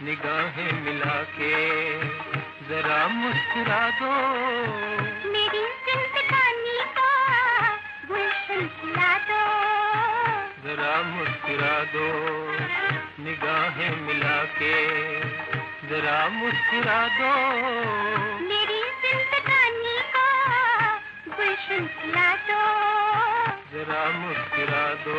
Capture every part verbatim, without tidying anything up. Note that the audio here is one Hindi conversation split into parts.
निगाहें मिला के जरा मुस्कुरा दो, मेरी जिंदगानी का गुलशन खिला दो, जरा मुस्कुरा दो, निगाहें मिला के जरा मुस्कुरा दो, मेरी जिंदगानी का गुलशन खिला दो, जरा मुस्कुरा दो।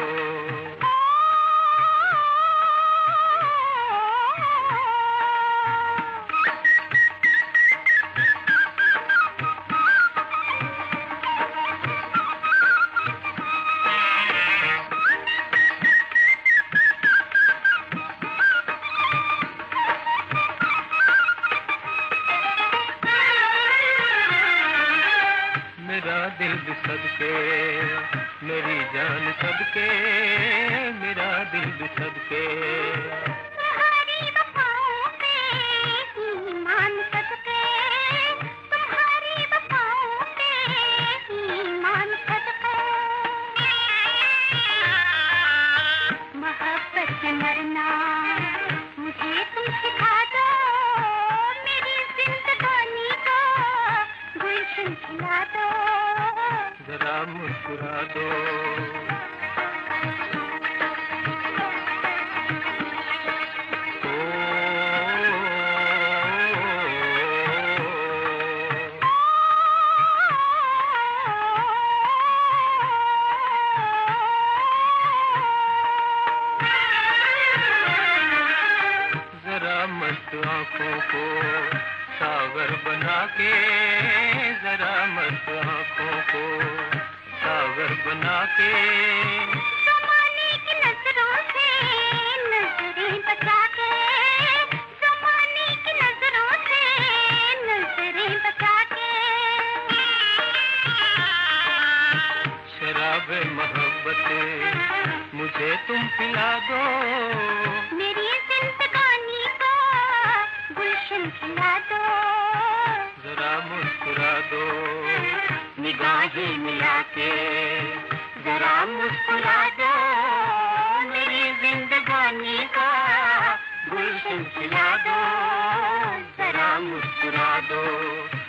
मेरा दिल भी सदके, मेरी जान सदके, मेरा दिल भी सदके, तुम्हारी वफाओं पे ईमान सदके, तुम्हारी वफाओं पे ईमान सदके, मोहब्बत से मरना मुझे तुम सिखा दो, मेरी जिंदगानी का गुलशन खिला दो, जरा मुस्कुरा दो। ओ, जरा मस्त आंखों को सागर बना के, जरा मस्त आंखों को सागर बना के, ज़माने की नजरों से नजरें बचा के, ज़माने की नजरों से नजरें बचा के, शराब मोहब्बत मुझे तुम पिला दो, मेरी जिंदगानी का गुलशन खिला दो, जरा मुस्कुरा दो, निगाहें मिला के जरा मुस्कुरा दो, मेरी जिंदगानी का गुलशन खिला दो, जरा मुस्कुरा दो।